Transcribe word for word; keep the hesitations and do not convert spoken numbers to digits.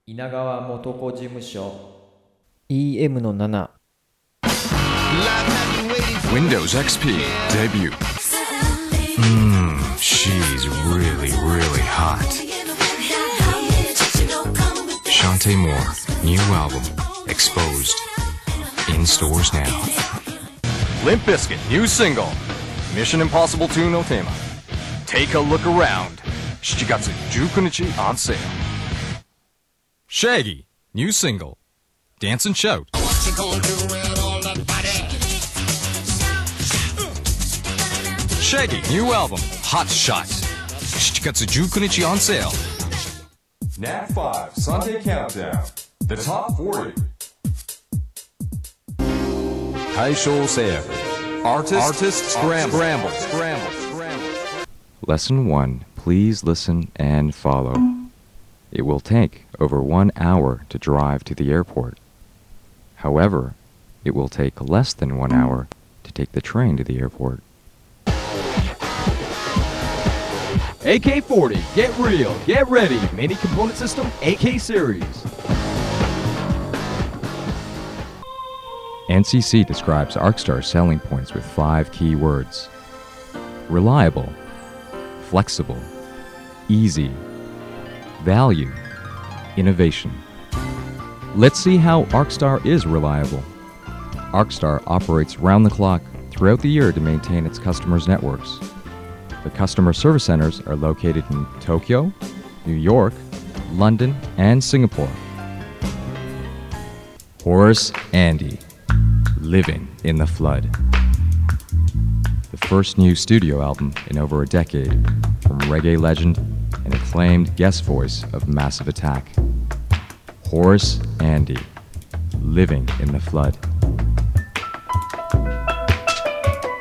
稲川元子事務所イーエム のなな Windows エックスピー debut. Mmm, she's really, really hot. Shantae Moore, new album, Exposed. In stores now. Limp Bizkit, new single, Mission Impossible two no Tema. Take a look around. しちがつじゅうくにち on sale. Shaggy, new single, Dance and Shout. Shaggy, new album, Hot Shot. しちがつじゅうくにち on sale. N A T five Sunday Countdown. The Top forty. 大正製薬 Artist, Artist Scramble. Scramble. Scramble. Scramble. Lesson one. Please listen and follow. It will take over one hour to drive to the airport. However, it will take less than one hour to take the train to the airport. A K forty, get real, get ready. Mini component system, A K series. N C C describes ArcStar's selling points with five key words: reliable, flexible, easy, value, innovation. Let's see how ArcStar is reliable. ArcStar operates round the clock throughout the year to maintain its customers' networks. The customer service centers are located in Tokyo, New York, London, and Singapore. Horace Andy, Living in the Flood. The first new studio album in over a decade from reggae legend and acclaimed guest voice of Massive Attack. Horace Andy, Living in the Flood.